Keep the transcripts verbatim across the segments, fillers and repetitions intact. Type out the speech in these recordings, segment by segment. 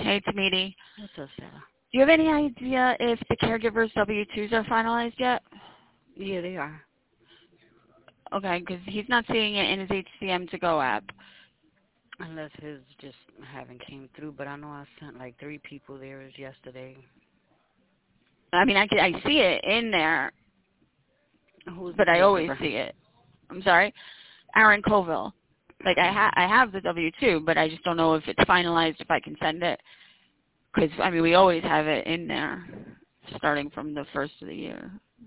Hey, it's Meaty. What's up, Sarah? Do you have any idea if the caregivers' W two's are finalized yet? Yeah, they are. Okay, because he's not seeing it in his H C M to go app. Unless his just haven't came through, but I know I sent like three people theirs yesterday. I mean, I, can, I see it in there, Who's but the I always caregiver? see it. I'm sorry? Aaron Colville. Like, I, ha- I have the W two, but I just don't know if it's finalized, if I can send it. Because, I mean, we always have it in there, starting from the first of the year.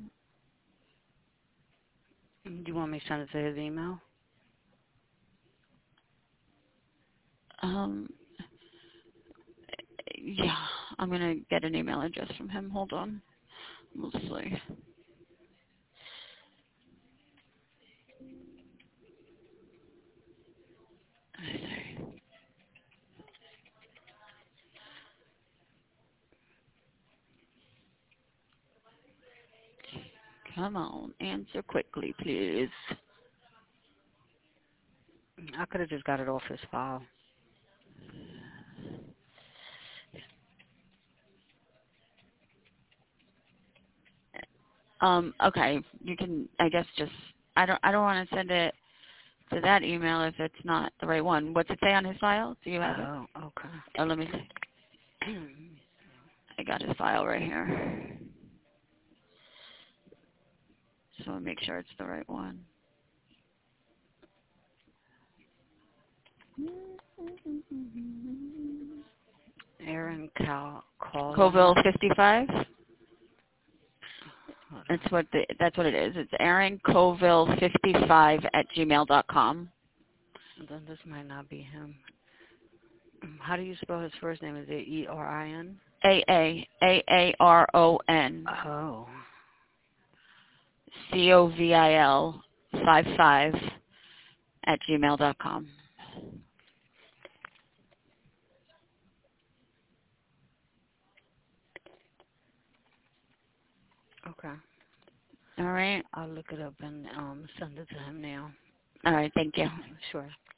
Do you want me to send it to his email? Um, yeah, I'm going to get an email address from him. Hold on. We'll see. Come on, answer quickly, please. I could have just got it off his file. Um, okay, you can, I guess, just, I don't, I don't want to send it to that email if it's not the right one. What's it say on his file? Do you have it? Oh, okay. Oh, let me see. I got his file right here. So I'll make sure it's the right one. Aaron Cal Colville Callahan. fifty-five. That's what the, that's what it is. It's Aaron Colville fifty-five at gmail dot com. Then this might not be him. How do you spell his first name? Is it E R I N? A A A A R O N Oh. C O V I L five five at gmail dot com. Okay. All right. I'll look it up and um send it to him now. All right. Thank you. Sure.